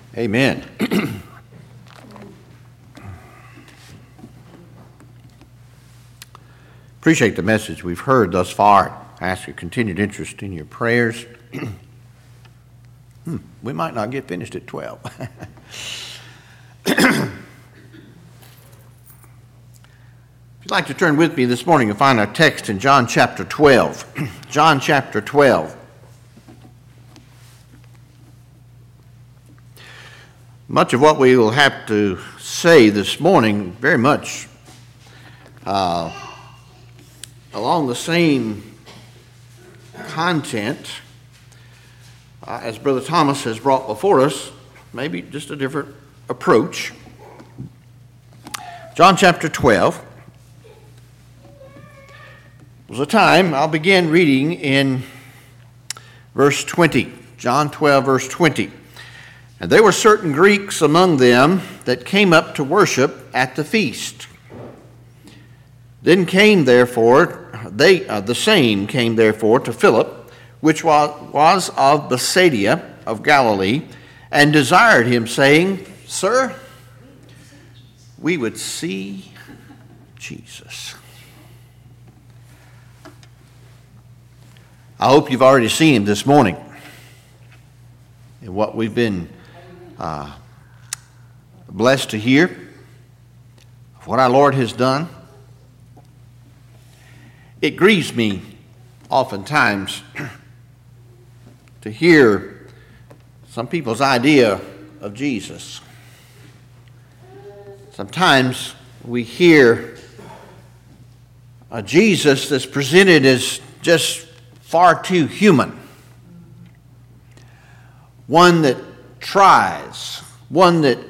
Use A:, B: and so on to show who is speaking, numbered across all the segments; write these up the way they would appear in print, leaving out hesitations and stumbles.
A: Amen. Appreciate the message we've heard thus far. I ask your continued interest in your prayers. We might not get finished at 12. If you'd like to turn with me this morning and find our text in John chapter 12. John chapter 12. Much of what we will have to say this morning very much along the same content as Brother Thomas has brought before us, maybe just a different approach. John chapter 12 was a time, I'll begin reading in verse 20. John 12, verse 20. And there were certain Greeks among them that came up to worship at the feast. Then came therefore, the same came therefore to Philip, which was of Bethsaida of Galilee, and desired him, saying, Sir, we would see Jesus. I hope you've already seen him this morning in what we've been blessed to hear of what our Lord has done. It grieves me oftentimes to hear some people's idea of Jesus. Sometimes we hear a Jesus that's presented as just far too human. One that tries, one that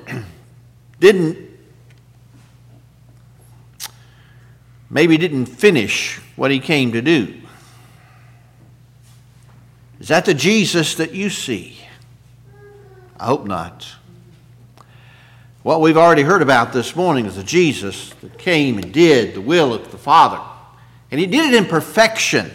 A: maybe didn't finish what he came to do. Is that the Jesus that you see? I hope not. What we've already heard about this morning is the Jesus that came and did the will of the Father. And he did it in perfection.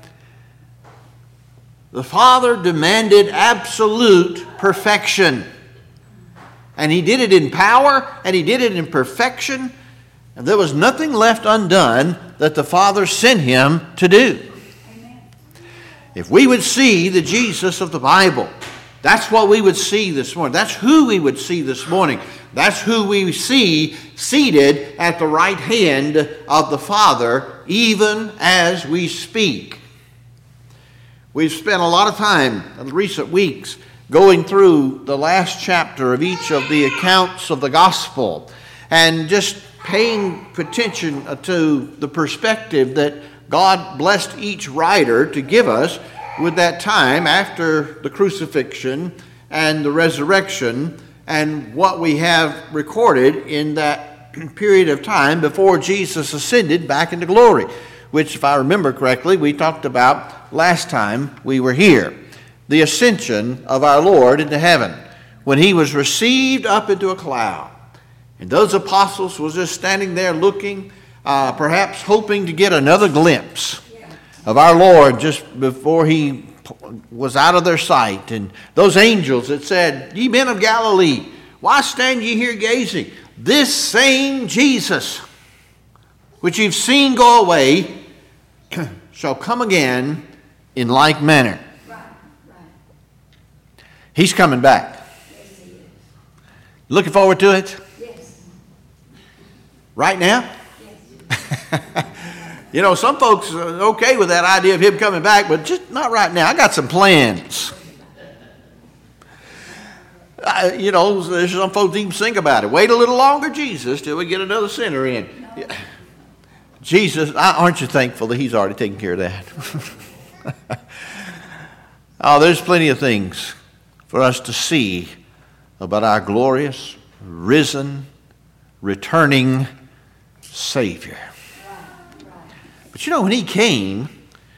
A: The Father demanded absolute perfection. And he did it in power, and he did it in perfection. And there was nothing left undone that the Father sent him to do. Amen. If we would see the Jesus of the Bible, that's what we would see this morning. That's who we would see this morning. That's who we see seated at the right hand of the Father, even as we speak. We've spent a lot of time in recent weeks going through the last chapter of each of the accounts of the gospel and just paying attention to the perspective that God blessed each writer to give us with that time after the crucifixion and the resurrection and what we have recorded in that period of time before Jesus ascended back into glory, which, if I remember correctly, we talked about last time we were here. The ascension of our Lord into heaven, when he was received up into a cloud. And those apostles were just standing there looking, perhaps hoping to get another glimpse of our Lord just before he was out of their sight. And those angels that said, Ye men of Galilee, why stand ye here gazing? This same Jesus, which you've seen go away, shall come again in like manner. He's coming back. Looking forward to it? Yes. Right now? Yes. You know, some folks are okay with that idea of him coming back, but just not right now. I got some plans. There's some folks even think about it. Wait a little longer, Jesus, till we get another sinner in. No. Jesus, aren't you thankful that he's already taken care of that? Oh, there's plenty of things for us to see about our glorious, risen, returning Savior. But you know, when he came,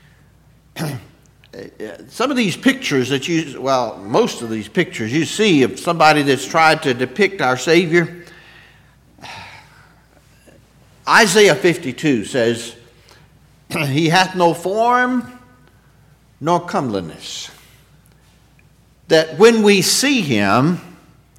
A: some of these pictures most of these pictures you see of somebody that's tried to depict our Savior, Isaiah 52 says, He hath no form nor comeliness, that when we see him,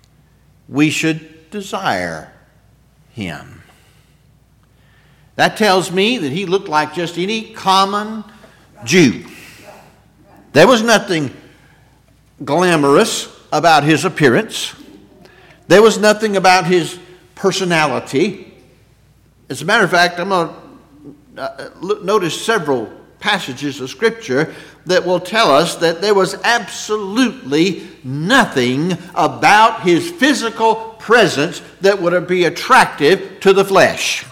A: we should desire him. That tells me that he looked like just any common Jew. There was nothing glamorous about his appearance. There was nothing about his personality. As a matter of fact, I'm going to notice several passages of Scripture that will tell us that there was absolutely nothing about his physical presence that would be attractive to the flesh.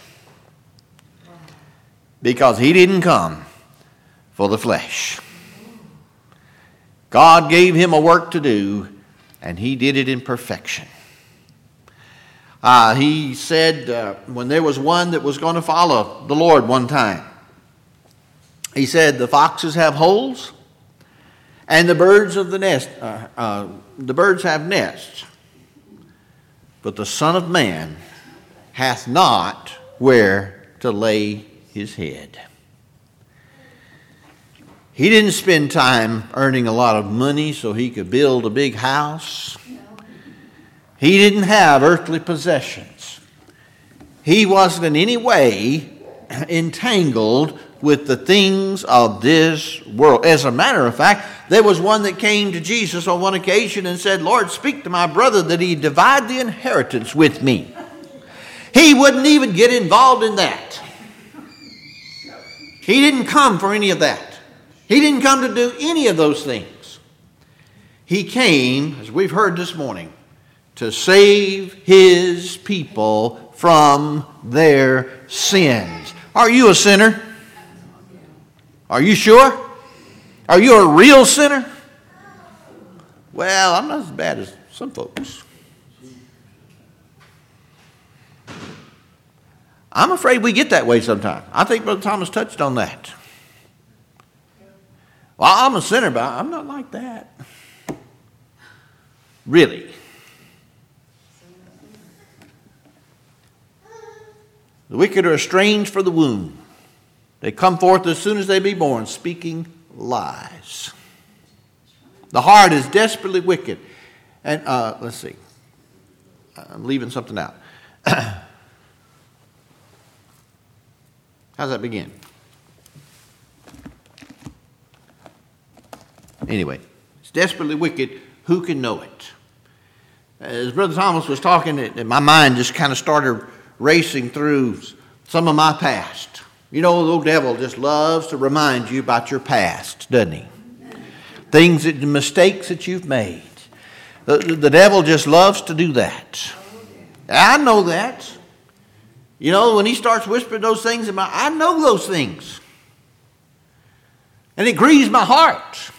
A: Because he didn't come for the flesh. God gave him a work to do, and he did it in perfection. He said when there was one that was going to follow the Lord one time, he said, the foxes have holes, and the birds of the nest, the birds have nests, but the Son of Man hath not where to lay his head. He didn't spend time earning a lot of money so he could build a big house. He didn't have earthly possessions. He wasn't in any way entangled with the things of this world. As a matter of fact, there was one that came to Jesus on one occasion and said, Lord, speak to my brother that he divide the inheritance with me. He wouldn't even get involved in that. He didn't come for any of that. He didn't come to do any of those things. He came, as we've heard this morning, to save his people from their sins. Are you a sinner? Are you sure? Are you a real sinner? Well, I'm not as bad as some folks. I'm afraid we get that way sometimes. I think Brother Thomas touched on that. Well, I'm a sinner, but I'm not like that. Really. The wicked are estranged for the womb. They come forth as soon as they be born, speaking lies. The heart is desperately wicked. And let's see. I'm leaving something out. How does that begin? Anyway, it's desperately wicked. Who can know it? As Brother Thomas was talking, my mind just kind of started racing through some of my past. You know, the old devil just loves to remind you about your past, doesn't he? The mistakes that you've made. The devil just loves to do that. I know that. You know, when he starts whispering those things, I know those things. And it grieves my heart.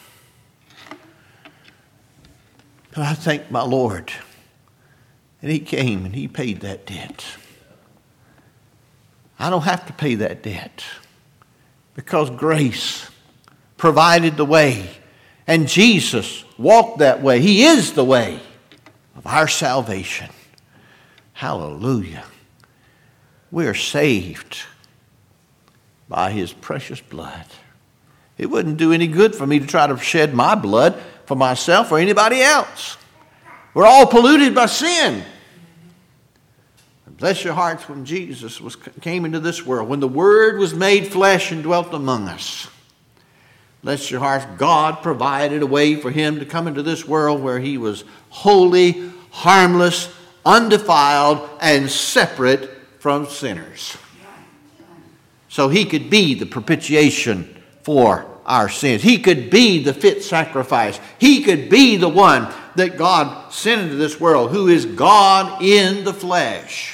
A: But I thank my Lord. And he came and he paid that debt. I don't have to pay that debt because grace provided the way. And Jesus walked that way. He is the way of our salvation. Hallelujah. We are saved by his precious blood. It wouldn't do any good for me to try to shed my blood for myself or anybody else. We're all polluted by sin. Bless your hearts when Jesus came into this world, when the Word was made flesh and dwelt among us. Bless your hearts, God provided a way for him to come into this world where he was holy, harmless, undefiled, and separate from sinners. So he could be the propitiation for our sins. He could be the fit sacrifice. He could be the one that God sent into this world, who is God in the flesh.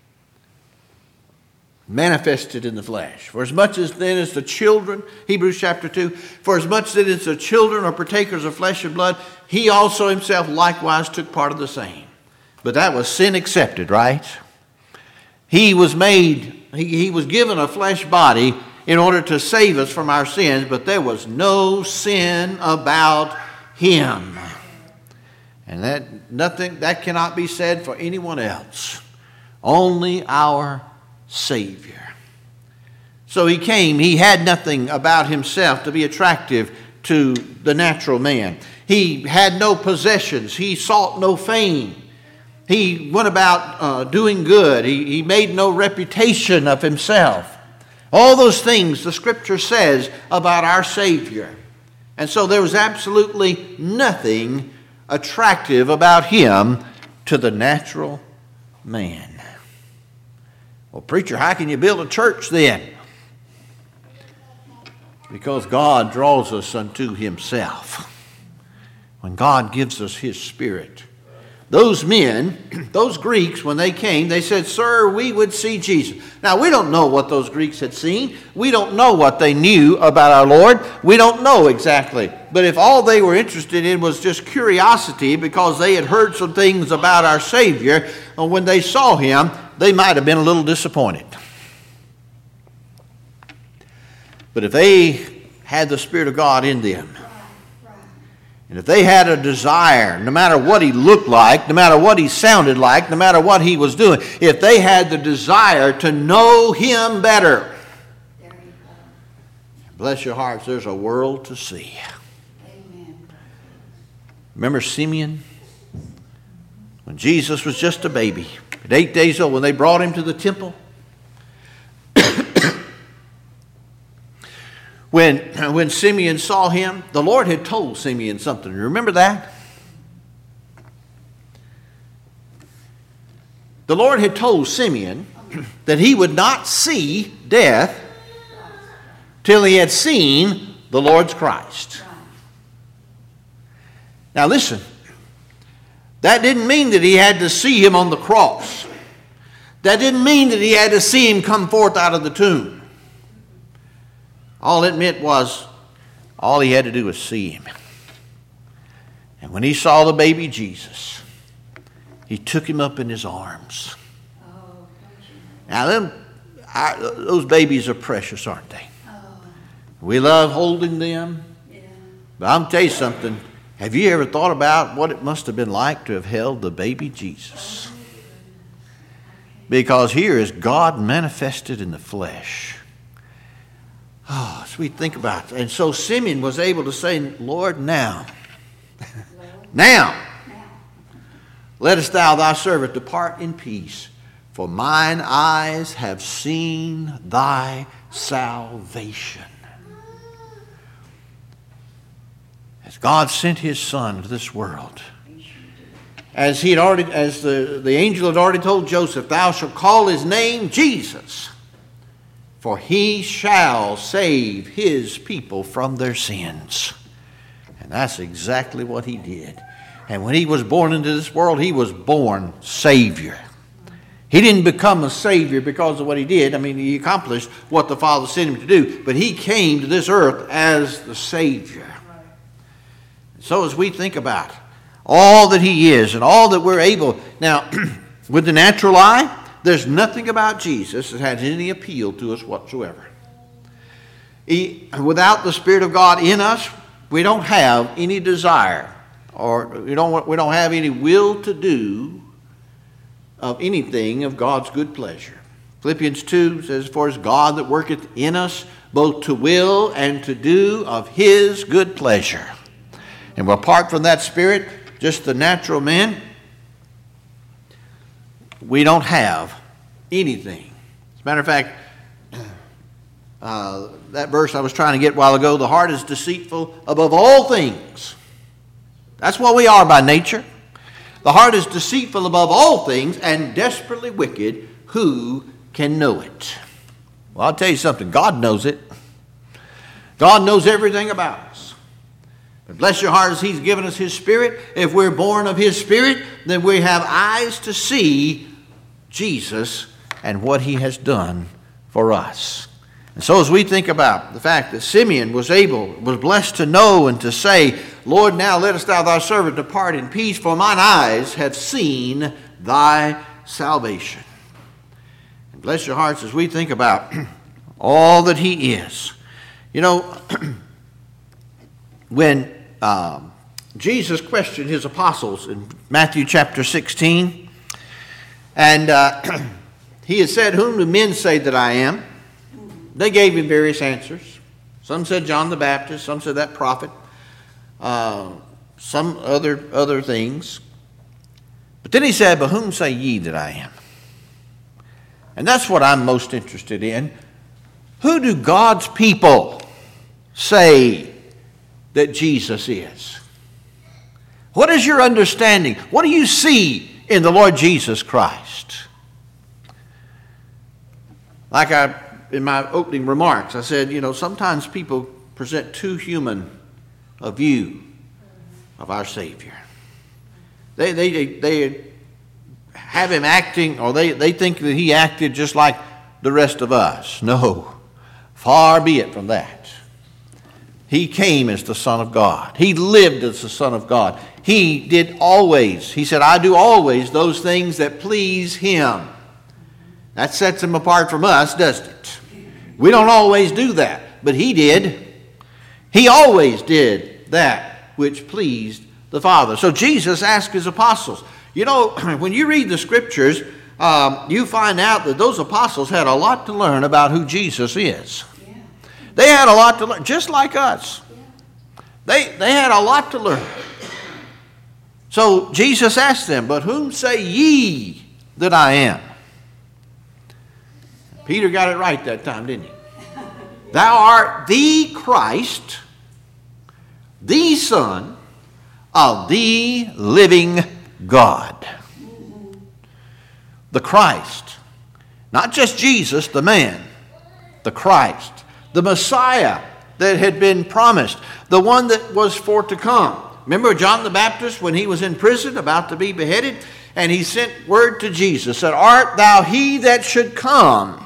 A: Manifested in the flesh. For as much as then as the children, Hebrews chapter 2, for as much then as the children are partakers of flesh and blood, he also himself likewise took part of the same. But that was sin accepted, right? He was given a flesh body in order to save us from our sins, but there was no sin about him. And that cannot be said for anyone else. Only our Savior. So he came. He had nothing about himself to be attractive to the natural man. He had no possessions. He sought no fame. He went about doing good. He made no reputation of himself. All those things the Scripture says about our Savior. And so there was absolutely nothing attractive about him to the natural man. Well, preacher, how can you build a church then? Because God draws us unto himself. When God gives us his Spirit. Those men, those Greeks, when they came, they said, "Sir, we would see Jesus." Now, we don't know what those Greeks had seen. We don't know what they knew about our Lord. We don't know exactly. But if all they were interested in was just curiosity because they had heard some things about our Savior, when they saw him, they might have been a little disappointed. But if they had the Spirit of God in them, and if they had a desire, no matter what he looked like, no matter what he sounded like, no matter what he was doing, if they had the desire to know him better, bless your hearts, there's a world to see. Amen. Remember Simeon? When Jesus was just a baby, at 8 days old, when they brought him to the temple, When Simeon saw him, the Lord had told Simeon something. Remember that? The Lord had told Simeon that he would not see death till he had seen the Lord's Christ. Now listen, that didn't mean that he had to see him on the cross. That didn't mean that he had to see him come forth out of the tomb. All it meant was, all he had to do was see him. And when he saw the baby Jesus, he took him up in his arms. Now, those babies are precious, aren't they? We love holding them. But I'm tell you something. Have you ever thought about what it must have been like to have held the baby Jesus? Because here is God manifested in the flesh. Oh, so we think about it. And so Simeon was able to say, "Lord, now, lettest thou thy servant depart in peace, for mine eyes have seen thy salvation." As God sent his Son into this world, as the angel had already told Joseph, "Thou shalt call his name Jesus, for he shall save his people from their sins." And that's exactly what he did. And when he was born into this world, he was born Savior. He didn't become a Savior because of what he did. I mean, he accomplished what the Father sent him to do. But he came to this earth as the Savior. So as we think about all that he is and all that we're able... Now, with the natural eye, there's nothing about Jesus that has any appeal to us whatsoever. Without the Spirit of God in us, we don't have any desire, or we don't have any will to do of anything of God's good pleasure. Philippians 2 says, "For it is God that worketh in us both to will and to do of his good pleasure." And apart from that Spirit, just the natural man, we don't have anything. As a matter of fact, that verse I was trying to get a while ago, the heart is deceitful above all things. That's what we are by nature. The heart is deceitful above all things and desperately wicked. Who can know it? Well, I'll tell you something. God knows it. God knows everything about us. But bless your heart, as he's given us his Spirit. If we're born of his Spirit, then we have eyes to see Jesus and what he has done for us. And so as we think about the fact that Simeon was blessed to know and to say, "Lord, now lettest thou thy servant depart in peace, for mine eyes have seen thy salvation." And bless your hearts as we think about all that he is. You know, when Jesus questioned his apostles in Matthew chapter 16, and he had said, "Whom do men say that I am?" They gave him various answers. Some said John the Baptist, some said that prophet, some other things. But then he said, but whom say ye that I am? And that's what I'm most interested in. Who do God's people say that Jesus is? What is your understanding? What do you see in the Lord Jesus Christ? In my opening remarks, I said, sometimes people present too human a view of our Savior. They have him acting, or they think that he acted just like the rest of us. No, far be it from that. He came as the Son of God. He lived as the Son of God. He did always, he said, I do always those things that please him. That sets him apart from us, doesn't it? We don't always do that, but he did. He always did that which pleased the Father. So Jesus asked his apostles. When you read the Scriptures, you find out that those apostles had a lot to learn about who Jesus is. Yeah. They had a lot to learn, just like us. Yeah. They had a lot to learn. So Jesus asked them, but whom say ye that I am? Peter got it right that time, didn't he? Thou art the Christ, the Son of the living God. The Christ. Not just Jesus, the man. The Christ. The Messiah that had been promised. The one that was for to come. Remember John the Baptist when he was in prison about to be beheaded? And he sent word to Jesus, said, art thou he that should come?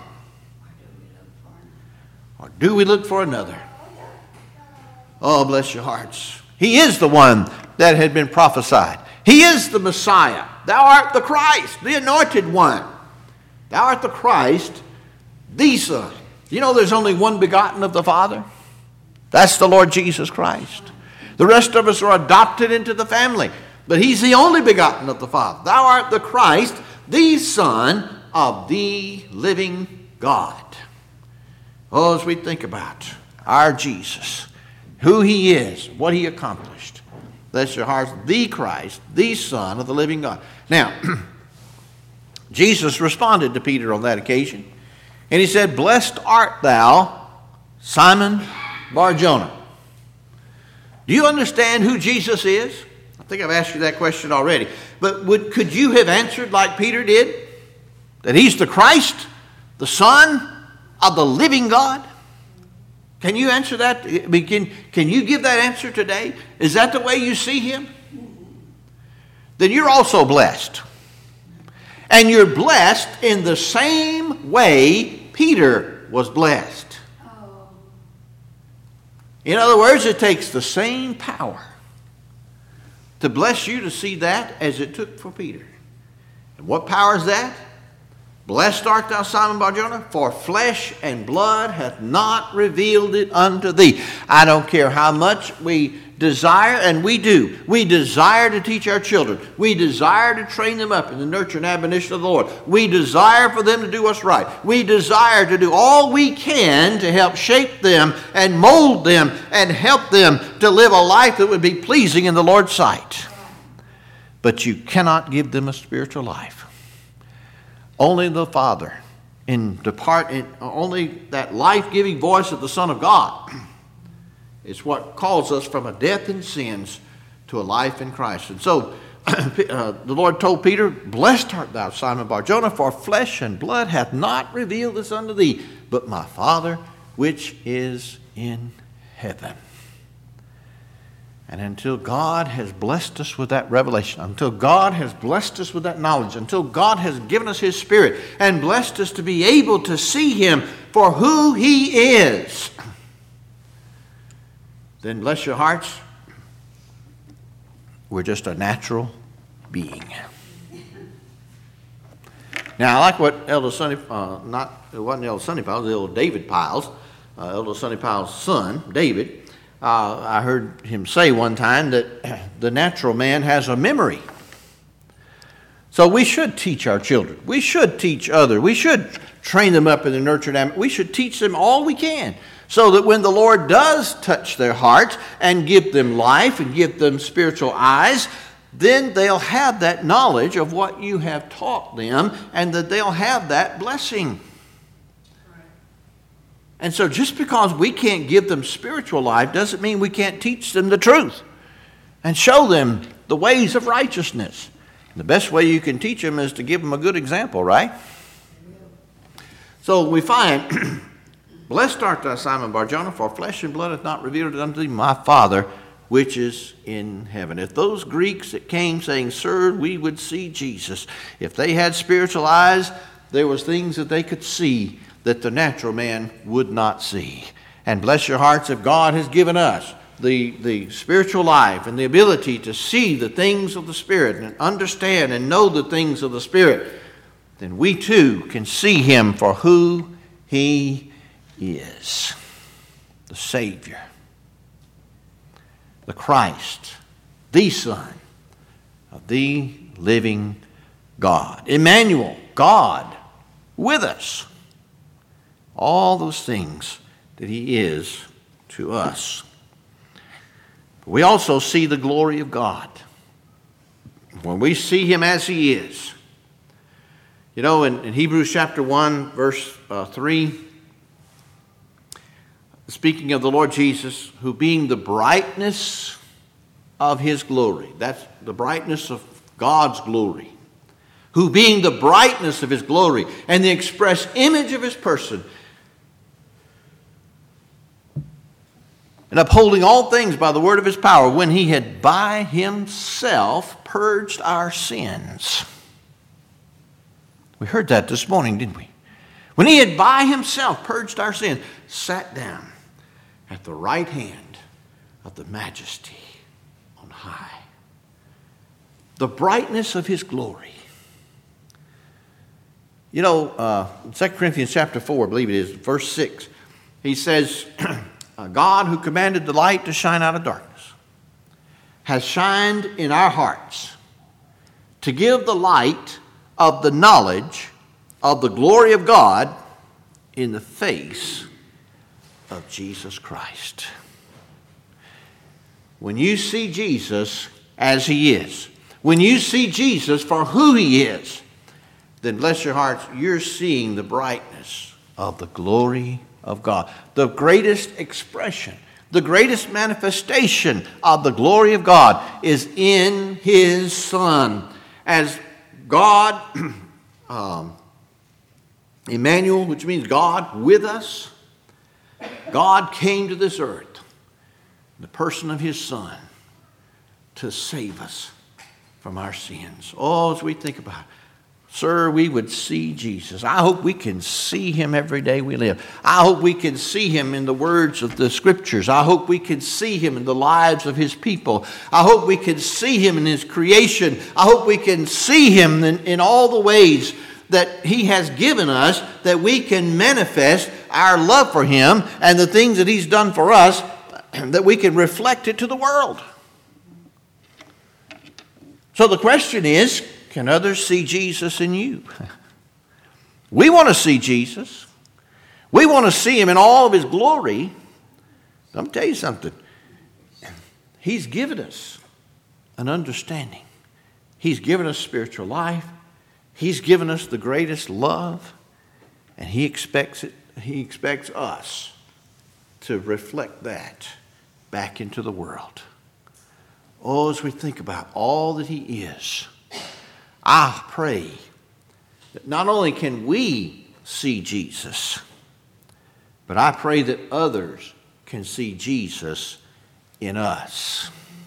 A: Or do we look for another? Oh, bless your hearts. He is the one that had been prophesied. He is the Messiah. Thou art the Christ, the anointed one. Thou art the Christ, the Son. There's only one begotten of the Father. That's the Lord Jesus Christ. The rest of us are adopted into the family. But he's the only begotten of the Father. Thou art the Christ, the Son of the living God. Oh, as we think about our Jesus, who he is, what he accomplished. Bless your hearts, the Christ, the Son of the living God. Now, Jesus responded to Peter on that occasion. And he said, blessed art thou, Simon Bar-Jonah. Do you understand who Jesus is? I think I've asked you that question already. But could you have answered like Peter did? That he's the Christ, the Son of the living God? Can you answer that? Can you give that answer today? Is that the way you see him? Then you're also blessed. And you're blessed in the same way Peter was blessed. In other words, it takes the same power to bless you to see that as it took for Peter. And what power is that? Blessed art thou, Simon Bar-Jonah, for flesh and blood hath not revealed it unto thee. I don't care how much we desire, and we do. We desire to teach our children. We desire to train them up in the nurture and admonition of the Lord. We desire for them to do what's right. We desire to do all we can to help shape them and mold them and help them to live a life that would be pleasing in the Lord's sight. But you cannot give them a spiritual life. Only the Father, only that life-giving voice of the Son of God is what calls us from a death in sins to a life in Christ. And so the Lord told Peter, blessed art thou, Simon Bar-Jonah, for flesh and blood hath not revealed this unto thee, but my Father which is in heaven. And until God has blessed us with that revelation, until God has blessed us with that knowledge, until God has given us his Spirit and blessed us to be able to see him for who he is, then bless your hearts, we're just a natural being. Now, I like what Elder Sonny, it wasn't Elder Sonny Piles, it was Elder David Piles, Elder Sonny Piles' son, David. I heard him say one time that the natural man has a memory. So we should teach our children. We should teach others. We should train them up in the nurture and we should teach them all we can so that when the Lord does touch their hearts and give them life and give them spiritual eyes, then they'll have that knowledge of what you have taught them, and that they'll have that blessing. And so just because we can't give them spiritual life doesn't mean we can't teach them the truth and show them the ways of righteousness. The best way you can teach them is to give them a good example, right? So we find, blessed art thou, Simon Bar-Jonah, for flesh and blood hath not revealed it unto thee, my Father, which is in heaven. If those Greeks that came saying, Sir, we would see Jesus, if they had spiritual eyes, there was things that they could see that the natural man would not see. And bless your hearts, if God has given us the spiritual life and the ability to see the things of the Spirit and understand and know the things of the Spirit, then we too can see him for who he is. The Savior, the Christ, the Son of the living God. Emmanuel, God with us. All those things that he is to us. But we also see the glory of God. When we see him as he is. You know, in Hebrews chapter 1, verse 3, speaking of the Lord Jesus, who being the brightness of his glory, that's the brightness of God's glory, who being the brightness of his glory and the express image of his person, and upholding all things by the word of his power, when he had by himself purged our sins. We heard that this morning, didn't we? When he had by himself purged our sins, sat down at the right hand of the majesty on high. The brightness of his glory. You know, 2 Corinthians chapter 4, I believe it is, verse 6, he says, God who commanded the light to shine out of darkness has shined in our hearts to give the light of the knowledge of the glory of God in the face of Jesus Christ. When you see Jesus as he is, when you see Jesus for who he is, then bless your hearts, you're seeing the brightness of the glory of God. The greatest expression, the greatest manifestation of the glory of God is in his Son. As God, Emmanuel, which means God with us, God came to this earth, the person of his Son, to save us from our sins. Oh, as we think about it, sir, we would see Jesus. I hope we can see him every day we live. I hope we can see him in the words of the scriptures. I hope we can see him in the lives of his people. I hope we can see him in his creation. I hope we can see him in all the ways that he has given us, that we can manifest our love for him and the things that he's done for us, that we can reflect it to the world. So the question is, can others see Jesus in you? We want to see Jesus. We want to see him in all of his glory. Let me tell you something. He's given us an understanding. He's given us spiritual life. He's given us the greatest love. And he expects us to reflect that back into the world. Oh, as we think about all that he is, I pray that not only can we see Jesus, but I pray that others can see Jesus in us.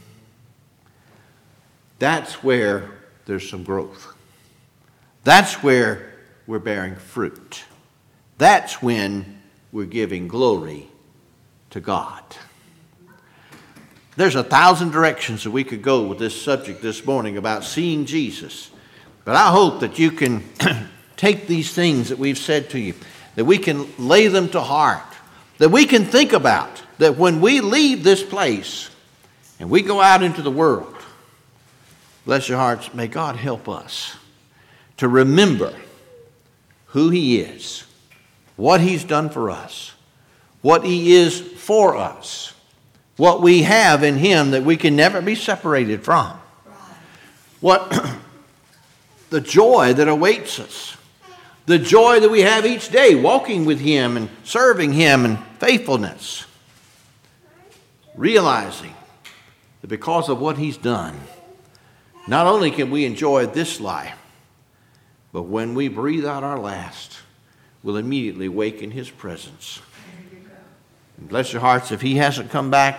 A: That's where there's some growth. That's where we're bearing fruit. That's when we're giving glory to God. There's 1,000 directions that we could go with this subject this morning about seeing Jesus. But I hope that you can take these things that we've said to you, that we can lay them to heart, that we can think about, that when we leave this place and we go out into the world, bless your hearts, may God help us to remember who he is, what he's done for us, what he is for us, what we have in him that we can never be separated from. what the joy that awaits us, the joy that we have each day walking with Him and serving Him in faithfulness, realizing that because of what He's done, not only can we enjoy this life, but when we breathe out our last, we'll immediately wake in His presence. And bless your hearts, if He hasn't come back,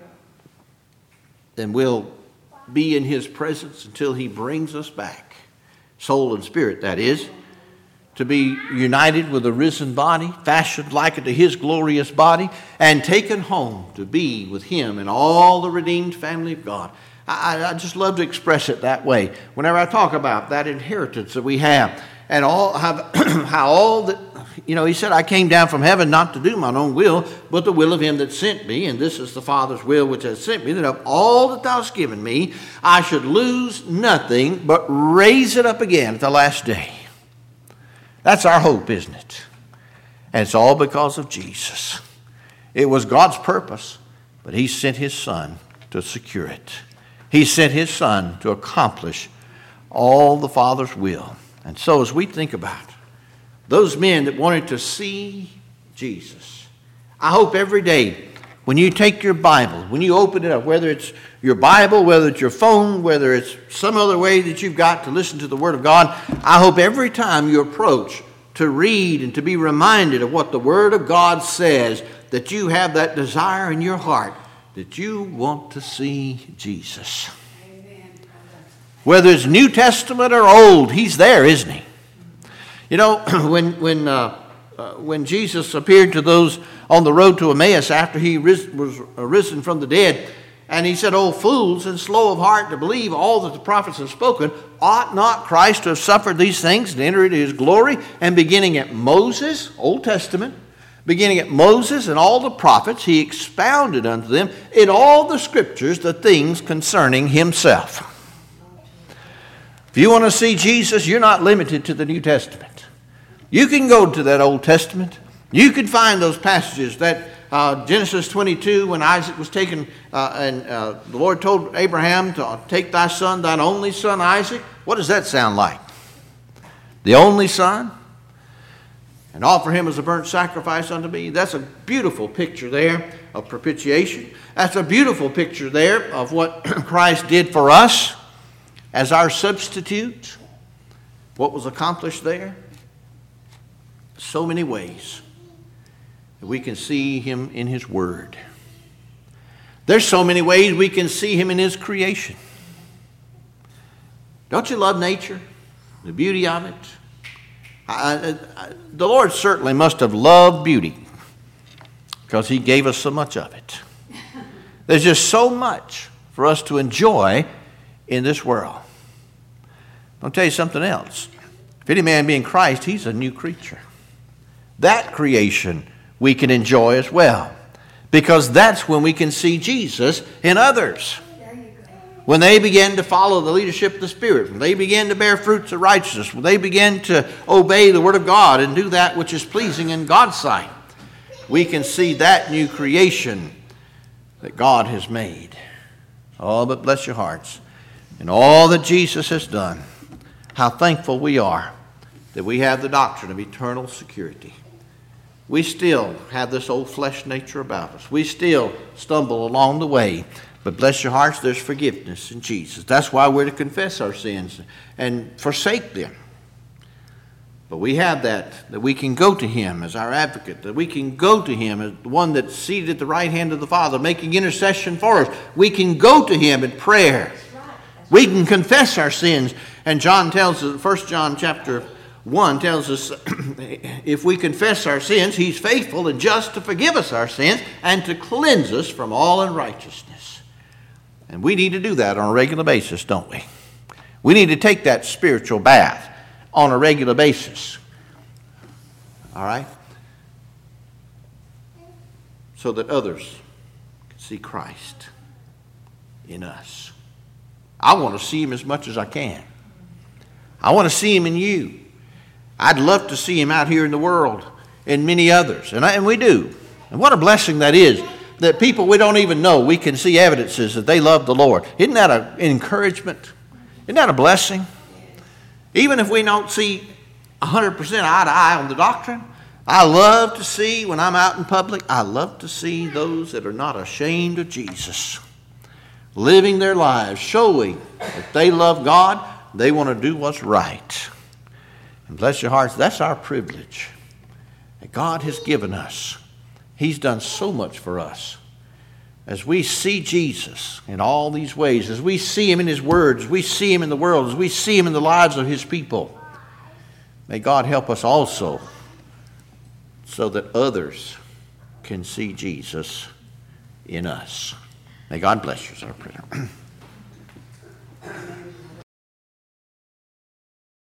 A: then we'll be in His presence until He brings us back, soul and spirit, that is, to be united with a risen body, fashioned like unto His glorious body, and taken home to be with Him and all the redeemed family of God. I just love to express it that way. Whenever I talk about that inheritance that we have, and how all that, He said, I came down from heaven not to do mine own will, but the will of Him that sent me. And this is the Father's will which has sent me, that of all that thou hast given me, I should lose nothing, but raise it up again at the last day. That's our hope, isn't it? And it's all because of Jesus. It was God's purpose, but He sent His Son to secure it. He sent His Son to accomplish all the Father's will. And so as we think about those men that wanted to see Jesus, I hope every day when you take your Bible, when you open it up, whether it's your Bible, whether it's your phone, whether it's some other way that you've got to listen to the Word of God, I hope every time you approach to read and to be reminded of what the Word of God says, that you have that desire in your heart that you want to see Jesus. Amen. Whether it's New Testament or Old, He's there, isn't He? When Jesus appeared to those on the road to Emmaus after He was risen from the dead, and He said, "O fools and slow of heart to believe all that the prophets have spoken, ought not Christ to have suffered these things and enter into His glory?" And beginning at Moses, Old Testament, beginning at Moses and all the prophets, He expounded unto them in all the Scriptures the things concerning Himself. If you want to see Jesus, you're not limited to the New Testament. You can go to that Old Testament. You can find those passages that Genesis 22, when Isaac was taken, and the Lord told Abraham to take thy son, thine only son Isaac. What does that sound like? The only son? And offer him as a burnt sacrifice unto me. That's a beautiful picture there of propitiation. That's a beautiful picture there of what Christ did for us as our substitute. What was accomplished there? So many ways that we can see Him in His Word. There's so many ways we can see Him in His creation. Don't you love nature? The beauty of it? The Lord certainly must have loved beauty because He gave us so much of it. There's just so much for us to enjoy in this world. I'll tell you something else. If any man be in Christ, he's a new creature. That creation we can enjoy as well, because that's when we can see Jesus in others. When they begin to follow the leadership of the Spirit, when they begin to bear fruits of righteousness, when they begin to obey the Word of God and do that which is pleasing in God's sight, we can see that new creation that God has made. Oh, but bless your hearts. And all that Jesus has done, how thankful we are that we have the doctrine of eternal security. We still have this old flesh nature about us. We still stumble along the way. But bless your hearts, there's forgiveness in Jesus. That's why we're to confess our sins and forsake them. But we have that we can go to Him as our advocate, that we can go to Him as the one that's seated at the right hand of the Father, making intercession for us. We can go to Him in prayer. We can confess our sins. And John tells us, 1 John chapter 1 tells us, if we confess our sins, He's faithful and just to forgive us our sins and to cleanse us from all unrighteousness. And we need to do that on a regular basis, don't we? We need to take that spiritual bath on a regular basis. All right? So that others can see Christ in us. I want to see Him as much as I can. I want to see Him in you. I'd love to see Him out here in the world and many others. And we do. And what a blessing that is, that people we don't even know, we can see evidences that they love the Lord. Isn't that an encouragement? Isn't that a blessing? Even if we don't see 100% eye to eye on the doctrine, I love to see, when I'm out in public, I love to see those that are not ashamed of Jesus, living their lives, showing that they love God, they want to do what's right. And bless your hearts, that's our privilege that God has given us. He's done so much for us. As we see Jesus in all these ways, as we see him in his words, as we see him in the world, as we see him in the lives of his people, may God help us also so that others can see Jesus in us. May God bless you, sir.